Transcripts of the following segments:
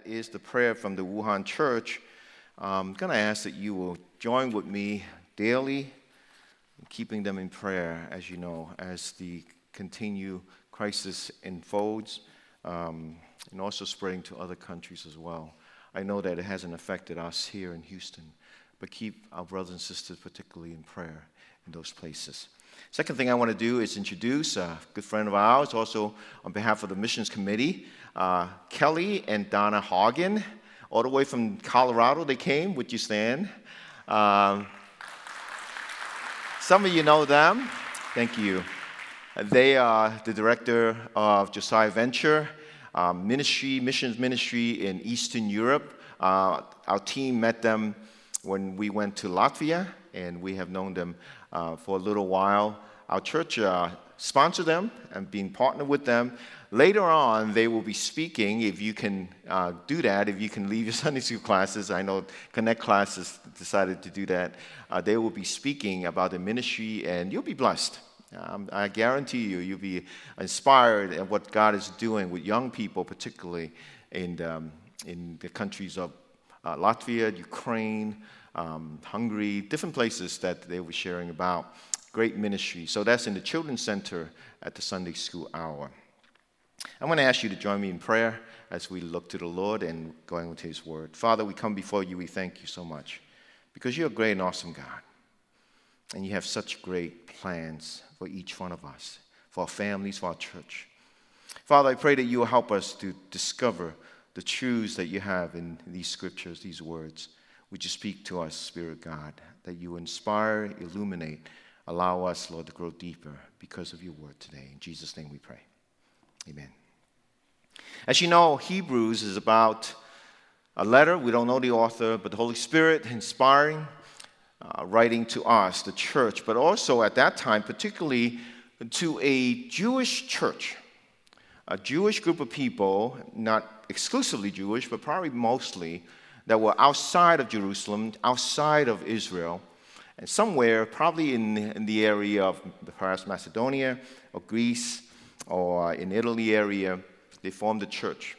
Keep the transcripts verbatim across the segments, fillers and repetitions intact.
that is the prayer from the Wuhan Church. I'm going to ask that you will join with me daily, keeping them in prayer, as you know, as the continued crisis unfolds, um, and also spreading to other countries as well. I know that it hasn't affected us here in Houston, but keep our brothers and sisters particularly in prayer in those places. Second thing I want to do is introduce a good friend of ours, also on behalf of the Missions Committee, uh, Kelly and Donna Hagen, all the way from Colorado they came. Would you stand? Um, some of you know them. Thank you. They are the director of Josiah Venture um, Ministry, Missions Ministry in Eastern Europe. Uh, our team met them when we went to Latvia, and we have known them uh, for a little while. Our church uh, sponsored them and been partnered with them. Later on, they will be speaking, if you can uh, do that, if you can leave your Sunday school classes. I know Connect classes decided to do that. Uh, they will be speaking about the ministry, and you'll be blessed. Um, I guarantee you, you'll be inspired at what God is doing with young people, particularly in, um, in the countries of uh, Latvia, Ukraine, um, Hungary, different places that they were sharing about. Great ministry. So that's in the Children's Center at the Sunday School Hour. I'm going to ask you to join me in prayer as we look to the Lord and going into His Word. Father, we come before you. We thank you so much because you're a great and awesome God. And you have such great plans for each one of us, for our families, for our church. Father, I pray that you will help us to discover the truths that you have in these scriptures, these words. Would you speak to us, Spirit God, that you inspire, illuminate, allow us, Lord, to grow deeper because of your word today. In Jesus' name we pray. Amen. As you know, Hebrews is about a letter. We don't know the author, but the Holy Spirit inspiring, uh, writing to us, the church, but also at that time, particularly to a Jewish church, a Jewish group of people, not exclusively Jewish, but probably mostly, that were outside of Jerusalem, outside of Israel, and somewhere, probably in, in the area of perhaps Macedonia or Greece or in Italy area, they formed a church.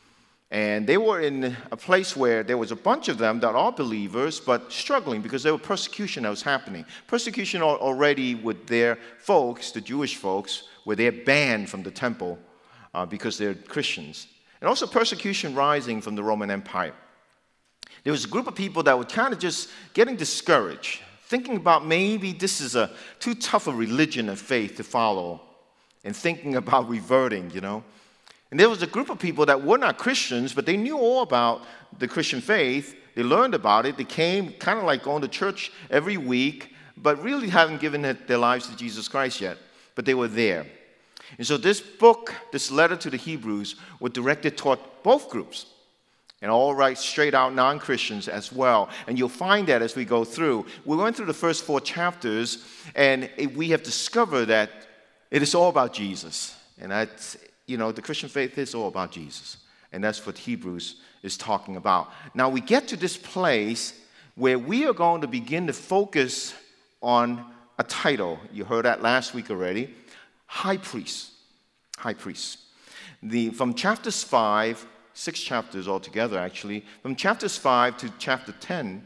And they were in a place where there was a bunch of them that are believers, but struggling because there was persecution that was happening. Persecution already with their folks, the Jewish folks, where they're banned from the temple uh, because they're Christians. And also persecution rising from the Roman Empire. There was a group of people that were kind of just getting discouraged, thinking about maybe this is a too tough a religion and faith to follow, and thinking about reverting, you know. And there was a group of people that were not Christians, but they knew all about the Christian faith. They learned about it. They came kind of like going to church every week, but really haven't given their lives to Jesus Christ yet. But they were there. And so this book, this letter to the Hebrews, was directed toward both groups. And all right, straight out non-Christians as well. And you'll find that as we go through. We went through the first four chapters, and we have discovered that it is all about Jesus. And that's, you know, the Christian faith is all about Jesus. And that's what Hebrews is talking about. Now we get to this place where we are going to begin to focus on a title. You heard that last week already. High Priest. High Priest. The, from chapters five, six chapters altogether actually, from chapters five to chapter ten,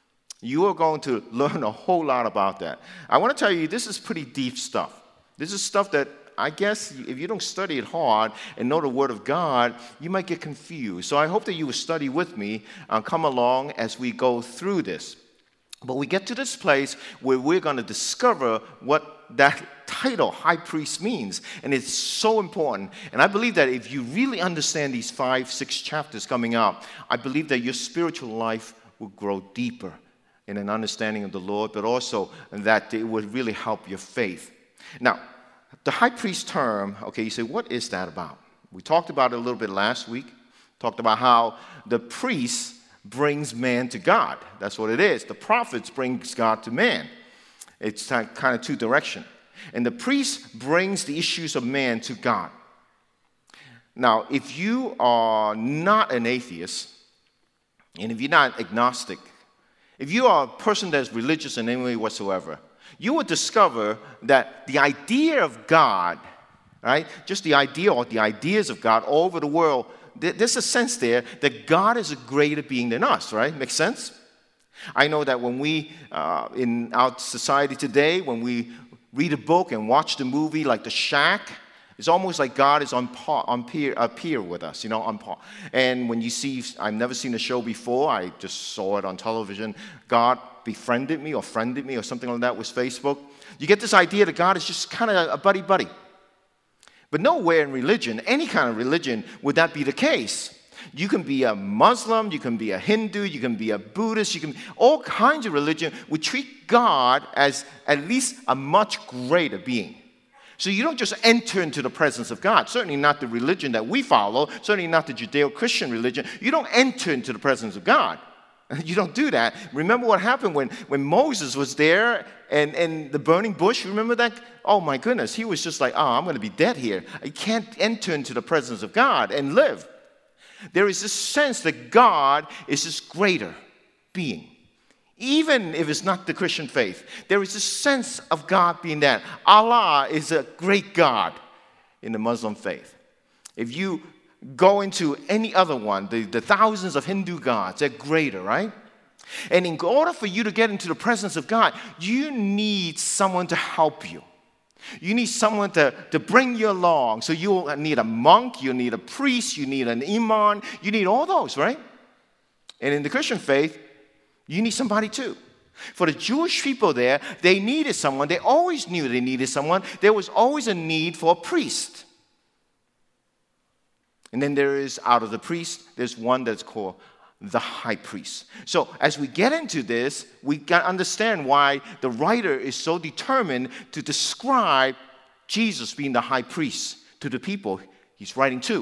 you are going to learn a whole lot about that. I want to tell you, this is pretty deep stuff. This is stuff that I guess if you don't study it hard and know the Word of God, you might get confused. So I hope that you will study with me and come along as we go through this. But we get to this place where we're going to discover what that title, High Priest, means. And it's so important. And I believe that if you really understand these five, six chapters coming up, I believe that your spiritual life will grow deeper in an understanding of the Lord, but also that it would really help your faith. Now, the high priest term, okay, you say, what is that about? We talked about it a little bit last week. Talked about how the priest brings man to God. That's what it is. The prophets brings God to man. It's kind of two direction. And the priest brings the issues of man to God. Now, if you are not an atheist, and if you're not agnostic, if you are a person that's religious in any way whatsoever, you will discover that the idea of God, right, just the idea or the ideas of God all over the world, there's a sense there that God is a greater being than us, right? Makes sense? I know that when we, uh, in our society today, when we read a book and watch the movie like The Shack, it's almost like God is on par, on peer, uh, peer with us, you know, on par. And when you see, I've never seen the show before, I just saw it on television, God befriended me or friended me or something like that with Facebook. You get this idea that God is just kind of a buddy-buddy. But nowhere in religion, any kind of religion, would that be the case. You can be a Muslim, you can be a Hindu, you can be a Buddhist, you can all kinds of religion would treat God as at least a much greater being. So you don't just enter into the presence of God, certainly not the religion that we follow, certainly not the Judeo-Christian religion. You don't enter into the presence of God. You don't do that. Remember what happened when, when Moses was there and, and the burning bush? Remember that? Oh my goodness, he was just like, oh, I'm going to be dead here. I can't enter into the presence of God and live. There is this sense that God is this greater being. Even if it's not the Christian faith, there is a sense of God being that. Allah is a great God in the Muslim faith. If you go into any other one, the, the thousands of Hindu gods, they're greater, right? And in order for you to get into the presence of God, you need someone to help you. You need someone to, to bring you along. So you'll need a monk, you need a priest, you need an imam, you need all those, right? And in the Christian faith, you need somebody too. For the Jewish people there, they needed someone. They always knew they needed someone. There was always a need for a priest. And then there is, out of the priest, there's one that's called the high priest. So as we get into this, we got to understand why the writer is so determined to describe Jesus being the high priest to the people he's writing to.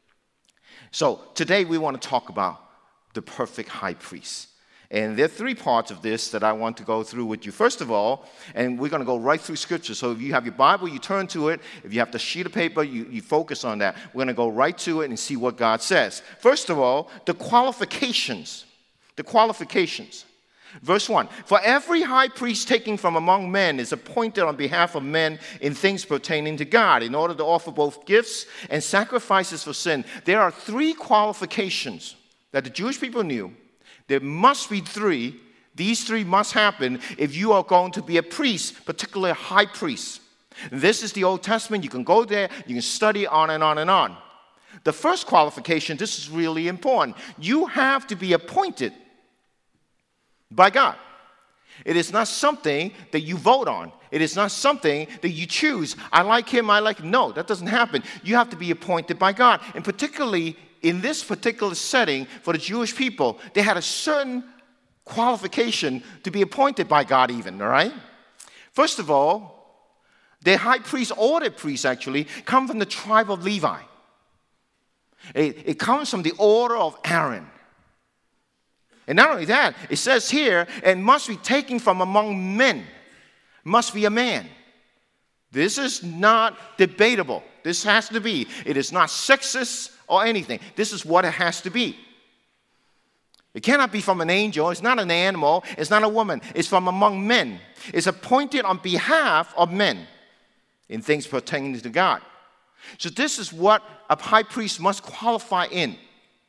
So today we want to talk about the perfect high priest. And there are three parts of this that I want to go through with you. First of all, and we're going to go right through Scripture. So if you have your Bible, you turn to it. If you have the sheet of paper, you, you focus on that. We're going to go right to it and see what God says. First of all, the qualifications. The qualifications. Verse one, for every high priest taken from among men is appointed on behalf of men in things pertaining to God, in order to offer both gifts and sacrifices for sin. There are three qualifications that the Jewish people knew. There must be three. These three must happen if you are going to be a priest, particularly a high priest. This is the Old Testament. You can go there. You can study on and on and on. The first qualification, this is really important. You have to be appointed by God. It is not something that you vote on. It is not something that you choose. I like him, I like him. No, that doesn't happen. You have to be appointed by God. And particularly in this particular setting, for the Jewish people, they had a certain qualification to be appointed by God even, all right? First of all, the high priest, or the priests actually, come from the tribe of Levi. It, it comes from the order of Aaron. And not only that, it says here, it must be taken from among men. Must be a man. This is not debatable. This has to be. It is not sexist or anything. This is what it has to be. It cannot be from an angel. It's not an animal. It's not a woman. It's from among men. It's appointed on behalf of men in things pertaining to God. So this is what a high priest must qualify in.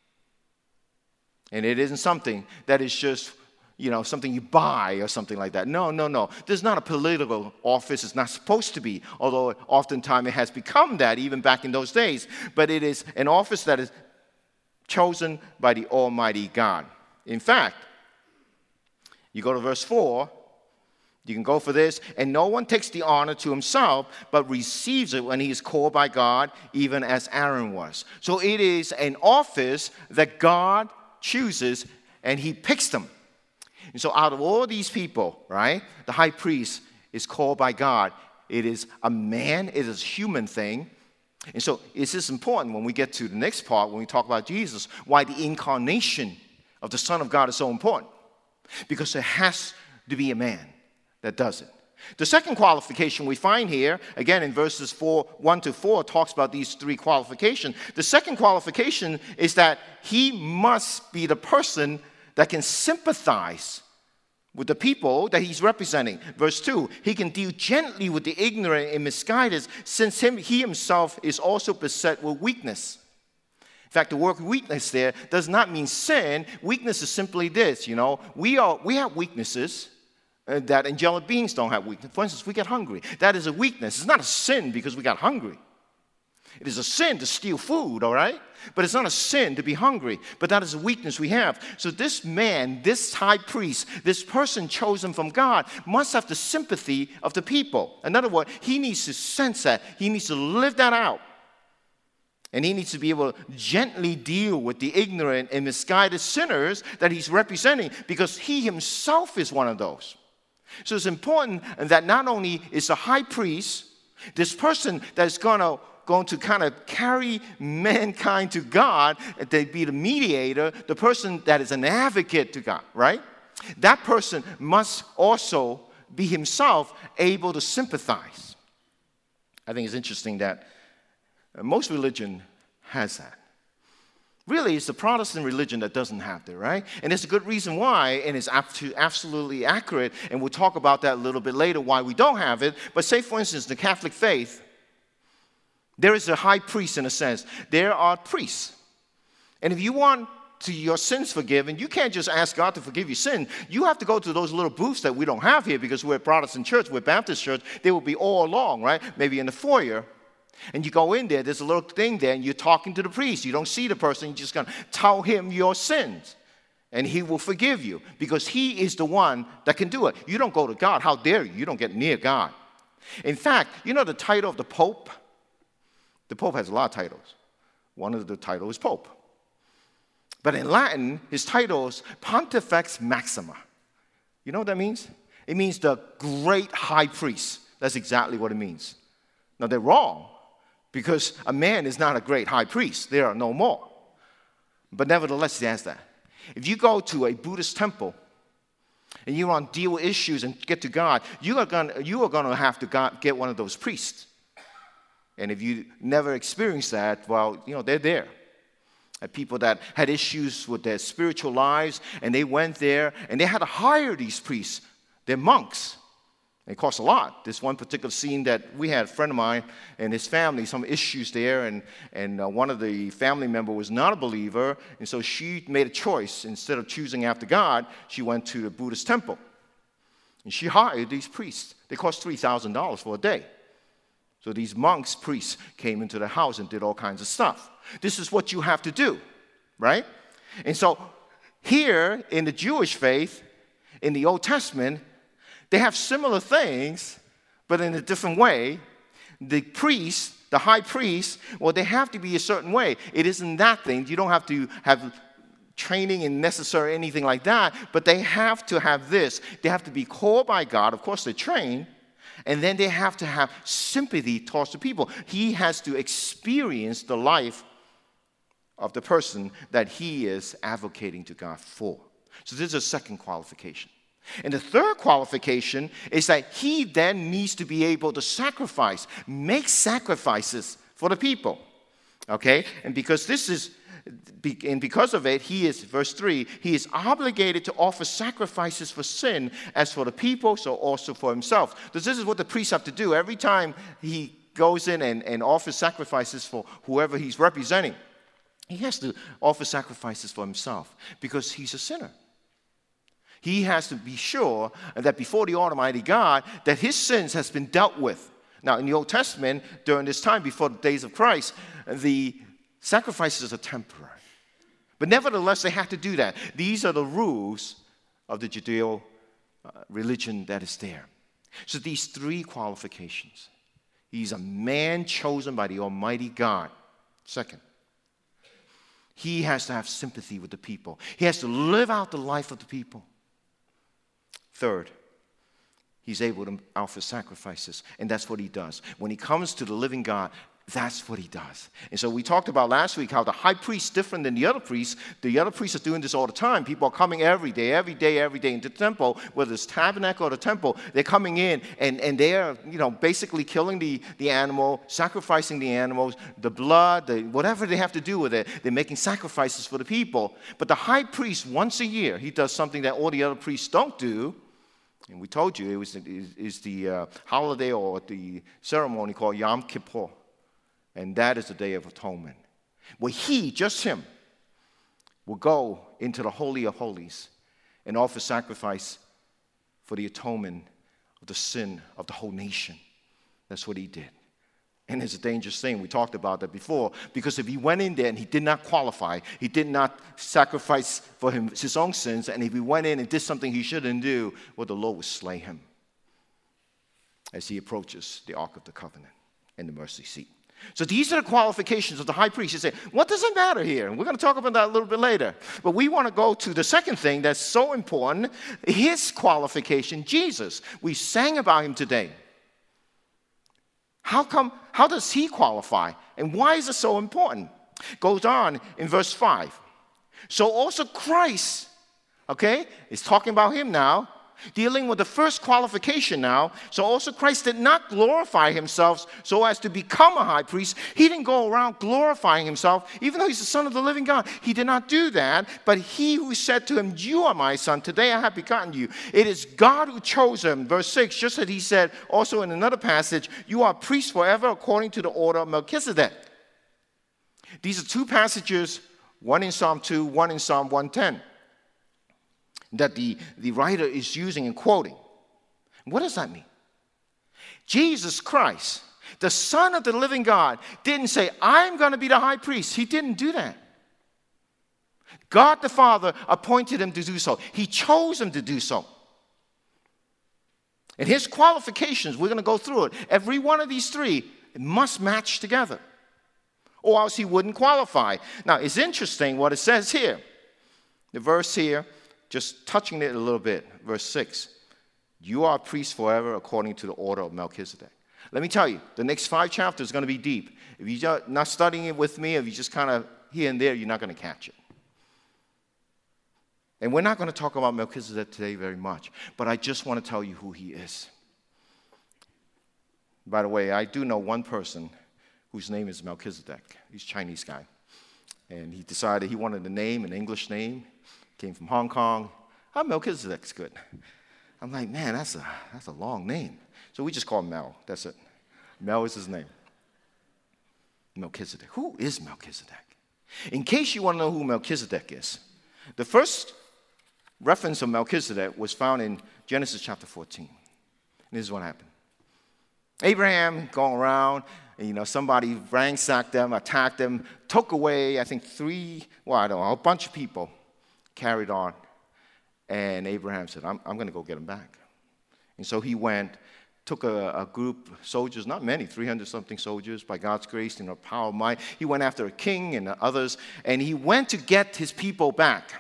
And it isn't something that is just, you know, something you buy or something like that. No, no, no. This is not a political office. It's not supposed to be, although oftentimes it has become that even back in those days. But it is an office that is chosen by the Almighty God. In fact, you go to verse four, you can go for this, and no one takes the honor to himself, but receives it when he is called by God, even as Aaron was. So it is an office that God chooses, and he picks them. And so out of all these people, right, the high priest is called by God. It is a man. It is a human thing. And so it's just important when we get to the next part, when we talk about Jesus, why the incarnation of the Son of God is so important. Because it has to be a man that does it. The second qualification we find here, again in verses four, one to four, talks about these three qualifications. The second qualification is that he must be the person that can sympathize with the people that he's representing. Verse two, he can deal gently with the ignorant and misguided, since him, he himself is also beset with weakness. In fact, the word weakness there does not mean sin. Weakness is simply this, you know. We are we have weaknesses uh, that angelic beings don't have weakness. For instance, we get hungry. That is a weakness. It's not a sin because we got hungry. It is a sin to steal food, all right? But it's not a sin to be hungry. But that is a weakness we have. So this man, this high priest, this person chosen from God must have the sympathy of the people. In other words, he needs to sense that. He needs to live that out. And he needs to be able to gently deal with the ignorant and misguided sinners that he's representing, because he himself is one of those. So it's important that not only is the high priest, this person that is going to going to kind of carry mankind to God, to be the mediator, the person that is an advocate to God, right? That person must also be himself able to sympathize. I think it's interesting that most religion has that. Really, it's the Protestant religion that doesn't have that, right? And there's a good reason why, and it's absolutely accurate, and we'll talk about that a little bit later, why we don't have it. But say, for instance, the Catholic faith, there is a high priest in a sense. There are priests. And if you want to your sins forgiven, you can't just ask God to forgive your sin. You have to go to those little booths that we don't have here because we're a Protestant church, we're a Baptist church. They will be all along, right? Maybe in the foyer. And you go in there, there's a little thing there, and you're talking to the priest. You don't see the person, you're just going to tell him your sins. And he will forgive you because he is the one that can do it. You don't go to God. How dare you? You don't get near God. In fact, you know the title of the Pope? The Pope has a lot of titles. One of the titles is Pope. But in Latin, his title is Pontifex Maxima. You know what that means? It means the great high priest. That's exactly what it means. Now, they're wrong, because a man is not a great high priest. There are no more. But nevertheless, he has that. If you go to a Buddhist temple and you want to deal with issues and get to God, you are going you are going to have to get one of those priests. And if you never experienced that, well, you know, they're there. And people that had issues with their spiritual lives, and they went there, and they had to hire these priests. They're monks. It costs a lot. This one particular scene that we had, a friend of mine and his family, some issues there, and, and uh, one of the family members was not a believer, and so she made a choice. Instead of choosing after God, she went to the Buddhist temple. And she hired these priests. They cost three thousand dollars for a day. So these monks, priests, came into the house and did all kinds of stuff. This is what you have to do, right? And so here in the Jewish faith, in the Old Testament, they have similar things, but in a different way. The priest, the high priest, well, they have to be a certain way. It isn't that thing. You don't have to have training and necessary anything like that, but they have to have this. They have to be called by God. Of course, they're trained. And then they have to have sympathy towards the people. He has to experience the life of the person that he is advocating to God for. So this is a second qualification. And the third qualification is that he then needs to be able to sacrifice, make sacrifices for the people. Okay? And because this is, and because of it, he is, verse three, he is obligated to offer sacrifices for sin as for the people, so also for himself. So this is what the priests have to do. Every time he goes in and, and offers sacrifices for whoever he's representing, he has to offer sacrifices for himself because he's a sinner. He has to be sure that before the Almighty God, that his sins has been dealt with. Now, in the Old Testament, during this time, before the days of Christ, the sacrifices are temporary. But nevertheless, they have to do that. These are the rules of the Judeo uh, religion that is there. So these three qualifications. He's a man chosen by the Almighty God. Second, he has to have sympathy with the people. He has to live out the life of the people. Third, he's able to offer sacrifices, and that's what he does. When he comes to the living God, that's what he does. And so we talked about last week how the high priest is different than the other priests. The other priests are doing this all the time. People are coming every day, every day, every day into the temple, whether it's tabernacle or the temple. They're coming in, and, and they're, you know, basically killing the, the animal, sacrificing the animals, the blood, the, whatever they have to do with it. They're making sacrifices for the people. But the high priest, once a year, he does something that all the other priests don't do. And we told you it was is, is the uh, holiday or the ceremony called Yom Kippur. And that is the Day of Atonement. where he, just him, will go into the Holy of Holies and offer sacrifice for the atonement of the sin of the whole nation. That's what he did. And it's a dangerous thing. We talked about that before. Because if he went in there and he did not qualify, he did not sacrifice for him, his own sins, and if he went in and did something he shouldn't do, well, the Lord would slay him as he approaches the Ark of the Covenant and the mercy seat. So these are the qualifications of the high priest. You say, what does it matter here? And we're going to talk about that a little bit later. But we want to go to the second thing that's so important, his qualification, Jesus. We sang about him today. How come, how does he qualify? And why is it so important? Goes on in verse five. So also Christ, okay, is talking about him now, dealing with the first qualification now. So also Christ did not glorify himself so as to become a high priest. He didn't go around glorifying himself, even though he's the Son of the living God. He did not do that. But he who said to him, you are my son, today I have begotten you. It is God who chose him. Verse six, just as he said also in another passage, you are priests forever according to the order of Melchizedek. These are two passages, one in Psalm two, one in Psalm one ten. That the, the writer is using and quoting. What does that mean? Jesus Christ, the Son of the living God, didn't say, I'm going to be the high priest. He didn't do that. God the Father appointed him to do so. He chose him to do so. And his qualifications, we're going to go through it. Every one of these three must match together, or else he wouldn't qualify. Now, it's interesting what it says here. The verse here, just touching it a little bit, verse six. You are priests forever according to the order of Melchizedek. Let me tell you, the next five chapters are going to be deep. If you're not studying it with me, if you just kind of here and there, you're not going to catch it. And we're not going to talk about Melchizedek today very much, but I just want to tell you who he is. By the way, I do know one person whose name is Melchizedek. He's a Chinese guy. And he decided he wanted a name, an English name. Came from Hong Kong. Oh, Melchizedek's good. I'm like, man, that's a, that's a long name. So we just call him Mel. That's it. Mel is his name. Melchizedek. Who is Melchizedek? In case you want to know who Melchizedek is, the first reference of Melchizedek was found in Genesis chapter fourteen. And this is what happened. Abraham going around, and, you know, somebody ransacked them, attacked them, took away, I think, three, well, I don't know, a bunch of people. Carried on, and Abraham said, I'm, I'm going to go get him back. And so he went, took a, a group of soldiers, not many, three hundred something soldiers, by God's grace and the power of might. He went after a king and others, and he went to get his people back.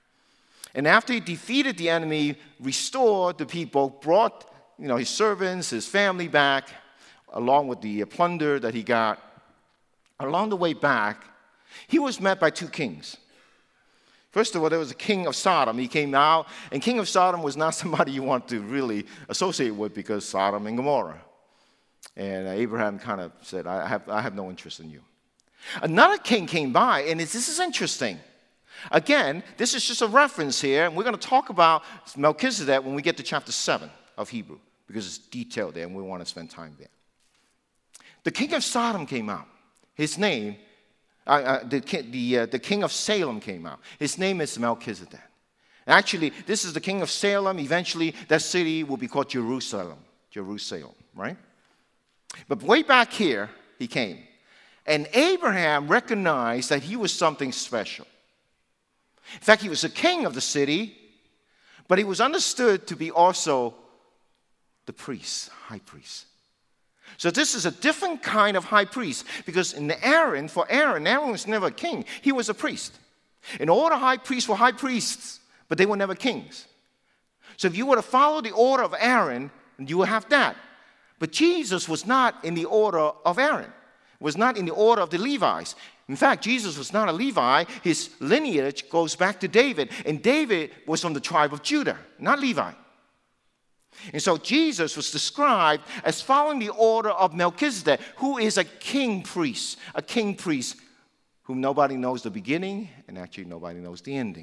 And after he defeated the enemy, restored the people, brought, you know, his servants, his family back, along with the plunder that he got. Along the way back, he was met by two kings. First of all, there was a king of Sodom. He came out, and king of Sodom was not somebody you want to really associate with because Sodom and Gomorrah. And Abraham kind of said, I have, I have no interest in you. Another king came by, and this is interesting. Again, this is just a reference here, and we're going to talk about Melchizedek when we get to chapter seven of Hebrew, because it's detailed there, and we want to spend time there. The king of Sodom came out. His name Uh, uh, the, the, uh, the king of Salem came out. His name is Melchizedek. Actually, this is the king of Salem. Eventually, that city will be called Jerusalem. Jerusalem, right? But way back here, he came. And Abraham recognized that he was something special. In fact, he was the king of the city, but he was understood to be also the priest, high priest. So this is a different kind of high priest, because in the Aaron, for Aaron, Aaron was never a king. He was a priest. And all the high priests were high priests, but they were never kings. So if you were to follow the order of Aaron, you would have that. But Jesus was not in the order of Aaron, was not in the order of the Levites. In fact, Jesus was not a Levi. His lineage goes back to David, and David was from the tribe of Judah, not Levi. And so Jesus was described as following the order of Melchizedek, who is a king priest, a king priest whom nobody knows the beginning and actually nobody knows the ending.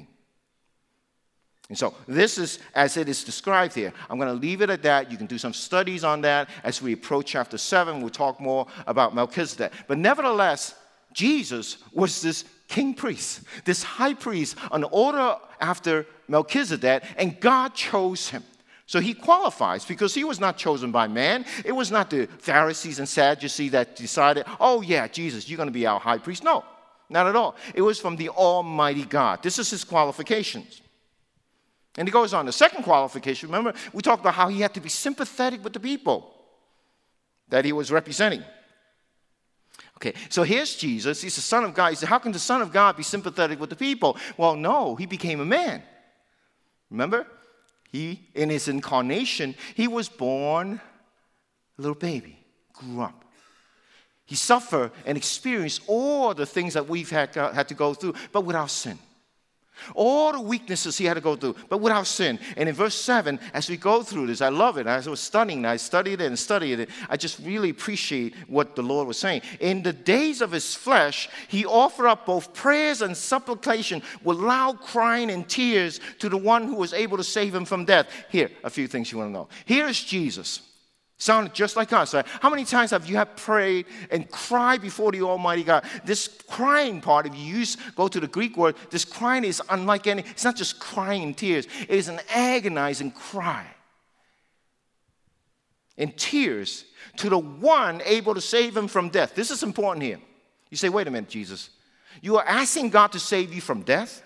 And so this is as it is described here. I'm going to leave it at that. You can do some studies on that. As we approach chapter seven, we'll talk more about Melchizedek. But nevertheless, Jesus was this king priest, this high priest, an order after Melchizedek, and God chose him. So he qualifies because he was not chosen by man. It was not the Pharisees and Sadducees that decided, oh yeah, Jesus, you're going to be our high priest. No, not at all. It was from the Almighty God. This is his qualifications. And he goes on. The second qualification, remember, we talked about how he had to be sympathetic with the people that he was representing. Okay, so here's Jesus. He's the Son of God. He said, how can the Son of God be sympathetic with the people? Well, no, he became a man. Remember? He, in his incarnation, he was born a little baby, grew up. He suffered and experienced all the things that we've had, uh, had to go through, but without sin. All the weaknesses he had to go through, but without sin. And in verse seven, as we go through this, I love it. As I was studying, I studied it and studied it. I just really appreciate what the Lord was saying. In the days of his flesh, he offered up both prayers and supplication with loud crying and tears to the one who was able to save him from death. Here, a few things you want to know. Here is Jesus. Sounded just like us, right? How many times have you have prayed and cried before the Almighty God? This crying part, if you use, go to the Greek word, this crying is unlike any, it's not just crying in tears. It is an agonizing cry. In tears to the one able to save him from death. This is important here. You say, wait a minute, Jesus. You are asking God to save you from death?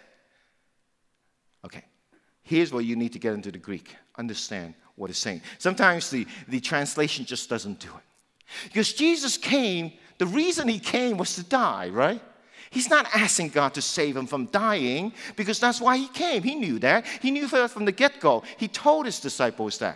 Okay. Here's where you need to get into the Greek. Understand what it's saying. Sometimes the, the translation just doesn't do it. Because Jesus came, the reason he came was to die, right? He's not asking God to save him from dying because that's why he came. He knew that. He knew that from the get-go. He told his disciples that.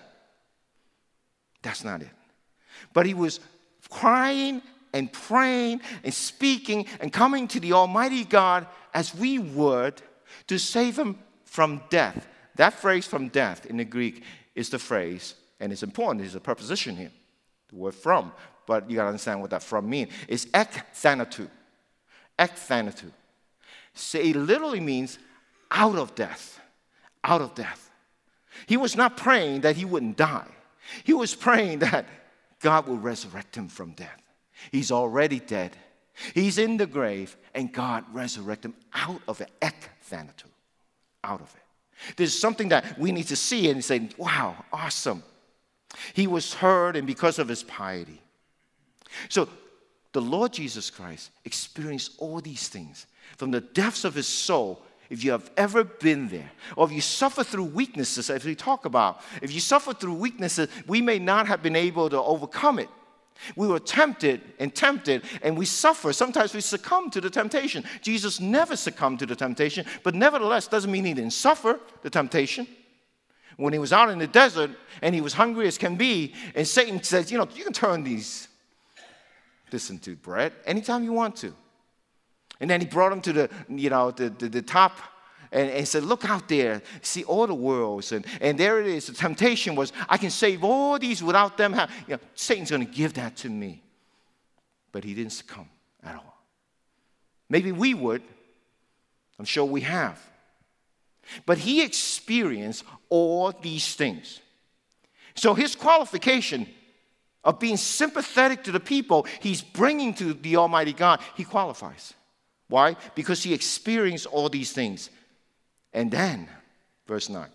That's not it. But he was crying and praying and speaking and coming to the Almighty God as we would to save him from death. That phrase from death in the Greek is the phrase, and it's important, there's a preposition here, the word from, but you got to understand what that from means. It's ek thanatou. Ek thanatou. So it literally means out of death. Out of death. He was not praying that he wouldn't die. He was praying that God will resurrect him from death. He's already dead. He's in the grave, and God resurrected him out of it. Ek thanatou. Out of it. There's something that we need to see and say, wow, awesome. He was heard, and because of his piety. So the Lord Jesus Christ experienced all these things from the depths of his soul. If you have ever been there, or if you suffer through weaknesses, as we talk about, if you suffer through weaknesses, we may not have been able to overcome it. We were tempted and tempted, and we suffer. Sometimes we succumb to the temptation. Jesus never succumbed to the temptation, but nevertheless, doesn't mean he didn't suffer the temptation. When he was out in the desert, and he was hungry as can be, and Satan says, you know, you can turn these, this into bread anytime you want to. And then he brought him to the, you know, the, the, the top, and, and said, look out there, see all the worlds. And, and there it is. The temptation was, I can save all these without them. Have, you know, Satan's going to give that to me. But he didn't succumb at all. Maybe we would. I'm sure we have. But he experienced all these things. So his qualification of being sympathetic to the people he's bringing to the Almighty God, he qualifies. Why? Because he experienced all these things. And then, verse nine,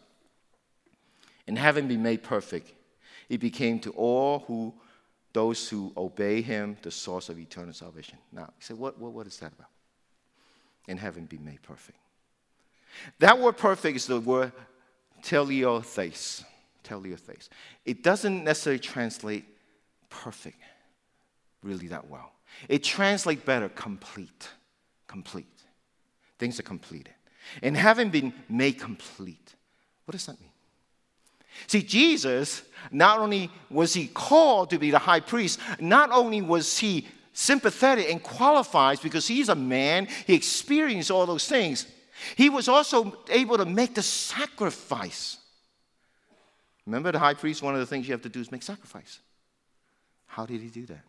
and having been made perfect, he became to all who, those who obey him, the source of eternal salvation. Now, you say, what, what, what is that about? And having been made perfect. That word perfect is the word teleotheis. Teleotheis. It doesn't necessarily translate perfect really that well. It translates better complete. Complete. Things are completed. And having been made complete. What does that mean? See, Jesus, not only was he called to be the high priest, not only was he sympathetic and qualified because he's a man, he experienced all those things, he was also able to make the sacrifice. Remember the high priest, one of the things you have to do is make sacrifice. How did he do that?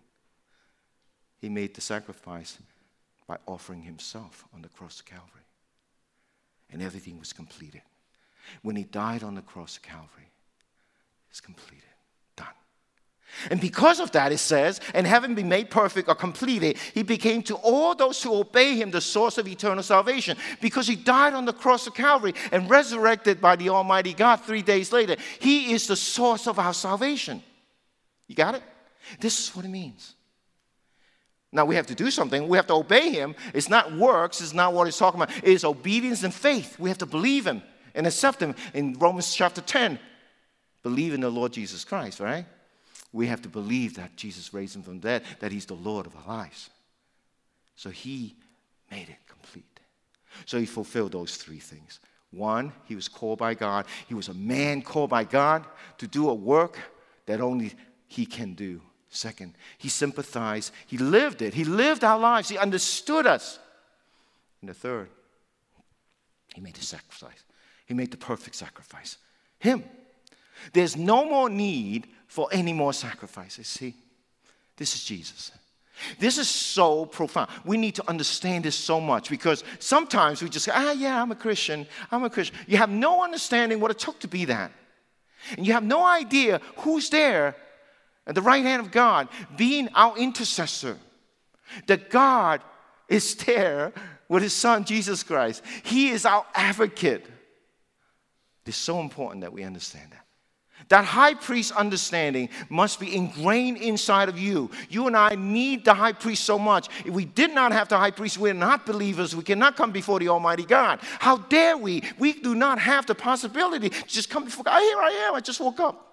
He made the sacrifice by offering himself on the cross of Calvary. And everything was completed. When he died on the cross of Calvary, it's completed, done. And because of that, it says, and having been made perfect or completed, he became to all those who obey him the source of eternal salvation. Because he died on the cross of Calvary and resurrected by the Almighty God three days later. He is the source of our salvation. You got it? This is what it means. Now we have to do something. We have to obey him. It's not works. It's not what he's talking about. It is obedience and faith. We have to believe him and accept him. In Romans chapter ten, believe in the Lord Jesus Christ, right? We have to believe that Jesus raised him from the dead, that he's the Lord of our lives. So he made it complete. So he fulfilled those three things. One, he was called by God. He was a man called by God to do a work that only he can do. Second, he sympathized. He lived it. He lived our lives. He understood us. And the third, he made the sacrifice. He made the perfect sacrifice. Him. There's no more need for any more sacrifices. See, this is Jesus. This is so profound. We need to understand this so much because sometimes we just say, ah, yeah, I'm a Christian. I'm a Christian. You have no understanding what it took to be that. And you have no idea who's there at the right hand of God being our intercessor. That God is there with his son, Jesus Christ. He is our advocate. It's so important that we understand that. That high priest understanding must be ingrained inside of you. You and I need the high priest so much. If we did not have the high priest, we're not believers. We cannot come before the Almighty God. How dare we? We do not have the possibility to just come before God. Here I am. I just woke up.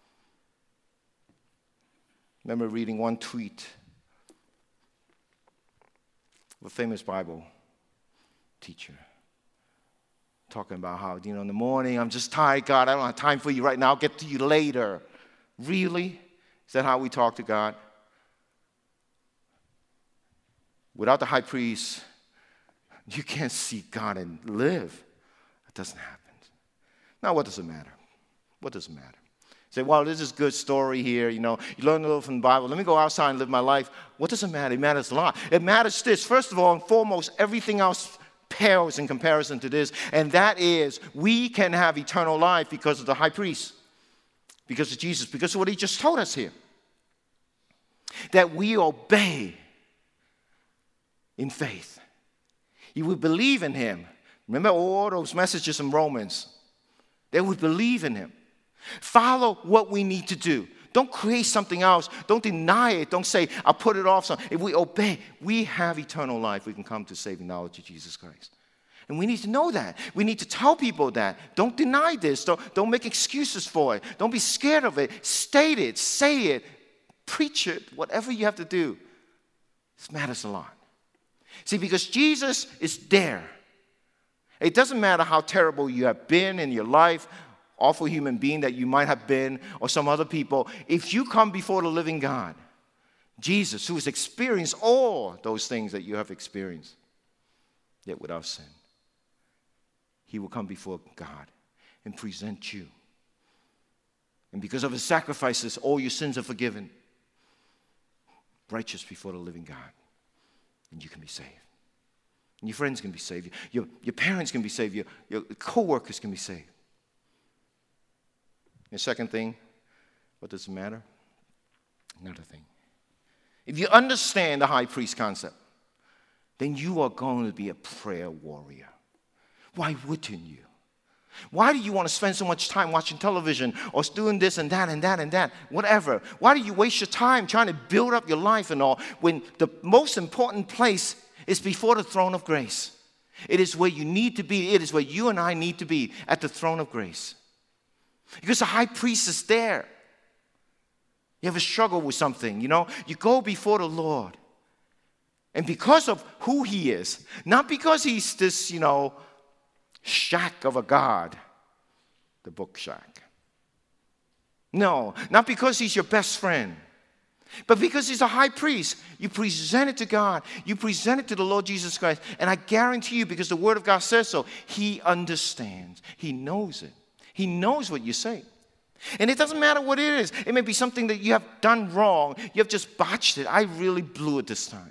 I remember reading one tweet of a famous Bible teacher. Talking about how, you know, in the morning, I'm just tired, God. I don't have time for you right now. I'll get to you later. Really? Is that how we talk to God? Without the high priest, you can't see God and live. It doesn't happen. Now, what does it matter? What does it matter? Say, well, this is a good story here. You know, you learn a little from the Bible. Let me go outside and live my life. What does it matter? It matters a lot. It matters this. First of all and foremost, everything else pales in comparison to this, and that is we can have eternal life because of the high priest, because of Jesus, because of what he just told us here. That we obey in faith. You would believe in him. Remember all those messages in Romans. They would believe in him. Follow what we need to do. Don't create something else. Don't deny it. Don't say, I'll put it off. If we obey, we have eternal life. We can come to saving knowledge of Jesus Christ. And we need to know that. We need to tell people that. Don't deny this. Don't, don't make excuses for it. Don't be scared of it. State it. Say it. Preach it. Whatever you have to do. This matters a lot. See, because Jesus is there. It doesn't matter how terrible you have been in your life, awful human being that you might have been, or some other people. If you come before the living God, Jesus, who has experienced all those things that you have experienced, yet without sin, he will come before God and present you. And because of his sacrifices, all your sins are forgiven. Righteous before the living God. And you can be saved. And your friends can be saved. Your, your parents can be saved. Your, your co-workers can be saved. The second thing, what does it matter? Another thing. If you understand the high priest concept, then you are going to be a prayer warrior. Why wouldn't you? Why do you want to spend so much time watching television or doing this and that and that and that, whatever? Why do you waste your time trying to build up your life and all when the most important place is before the throne of grace? It is where you need to be. It is where you and I need to be, at the throne of grace. Because the high priest is there. You have a struggle with something, you know? You go before the Lord. And because of who he is, not because he's this, you know, shack of a God, the book shack. No, not because he's your best friend, but because he's a high priest. You present it to God. You present it to the Lord Jesus Christ. And I guarantee you, because the Word of God says so, he understands. He knows it. He knows what you say. And it doesn't matter what it is. It may be something that you have done wrong. You have just botched it. I really blew it this time.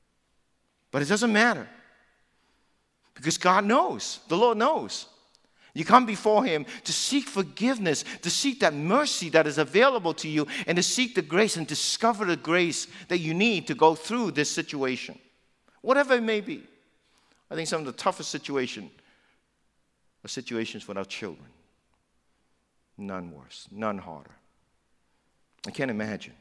But it doesn't matter. Because God knows. The Lord knows. You come before him to seek forgiveness, to seek that mercy that is available to you, and to seek the grace and discover the grace that you need to go through this situation, whatever it may be. I think some of the toughest situations are situations with our children. None worse, none harder. I can't imagine.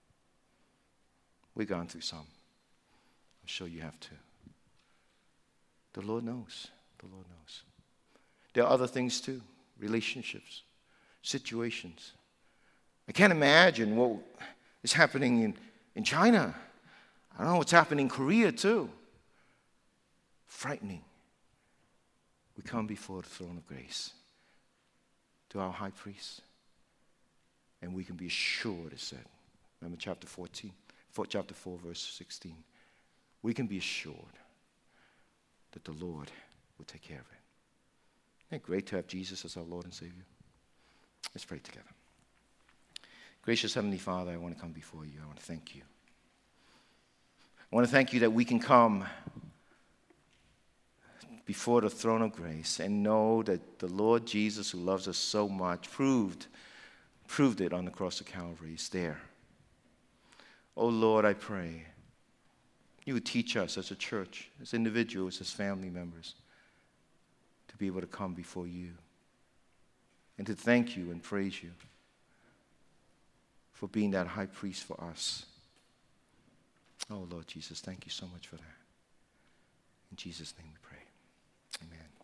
We've gone through some. I'm sure you have too. The Lord knows. The Lord knows. There are other things too, relationships, situations. I can't imagine what is happening in, in China. I don't know what's happening in Korea too. Frightening. We come before the throne of grace to our high priest, and we can be assured, it said. Remember chapter fourteen, chapter four, verse sixteen. We can be assured that the Lord will take care of it. Isn't it great to have Jesus as our Lord and Savior? Let's pray together. Gracious Heavenly Father, I want to come before you. I want to thank you. I want to thank you that we can come before the throne of grace and know that the Lord Jesus, who loves us so much, proved, proved it on the cross of Calvary. He's there. Oh Lord, I pray you would teach us as a church, as individuals, as family members, to be able to come before you and to thank you and praise you for being that high priest for us. Oh, Lord Jesus, thank you so much for that. In Jesus' name we pray. Amen.